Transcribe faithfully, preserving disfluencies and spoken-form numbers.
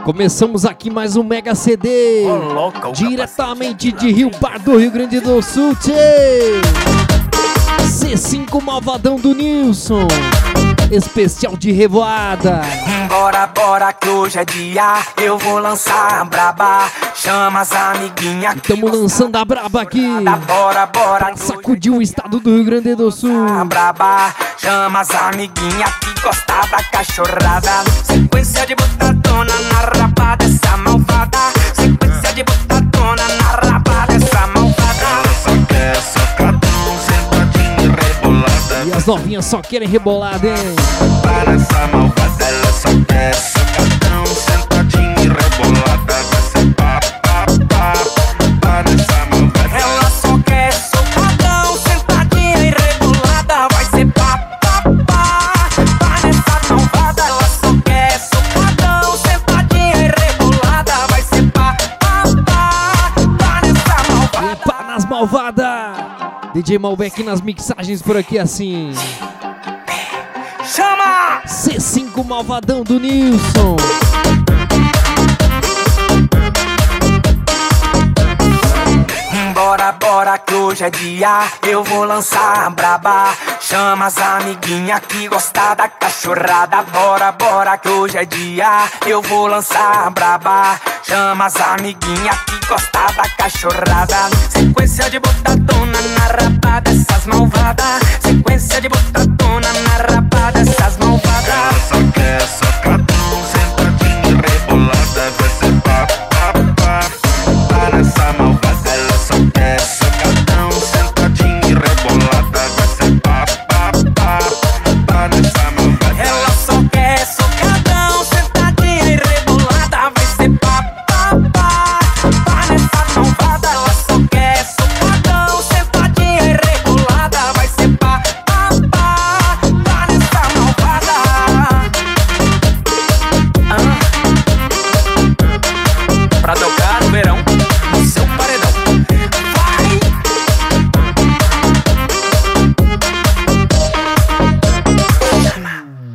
Começamos aqui mais um Mega C D, oh, louco, diretamente de Rio Pardo, Rio Grande do Sul, tchê. C cinco Malvadão do Nilson, especial de revoada. Bora, bora que hoje é dia, eu vou lançar a braba. Chama as amiguinhas. Estamos lançando a braba aqui. Bora, bora. Sacudiu o estado do Rio Grande do Sul. A braba, chama as amiguinhas que gosta da cachorrada. Sequência de botadona na raba dessa malvada. Sequência de botadona na raba dessa malvada. Ela só quer sacadão, sentadinho e rebolada. E as novinhas só querem rebolada, hein? Para essa malvada, ela só quer sacadão, sentadinho e rebolada. Vai ser pá, pá, pá, para essa malvada. Ela só quer socadão, sentadinha e rebolada. Vai ser pá, pá, pá, para essa malvada. Ela só quer socadão, sentadinha e rebolada. Vai ser pá, pá, pá, para essa malvada. E pá nas malvadas. D J Malbec nas mixagens por aqui assim. Chama! C cinco Malvadão do Nilson. Bora, bora que hoje é dia, eu vou lançar a braba. Chama as amiguinhas que gosta da cachorrada. Bora, bora que hoje é dia, eu vou lançar a braba. Chama as amiguinhas que gosta da cachorrada. Sequência de botadona na raba dessas malvadas. Sequência de botadona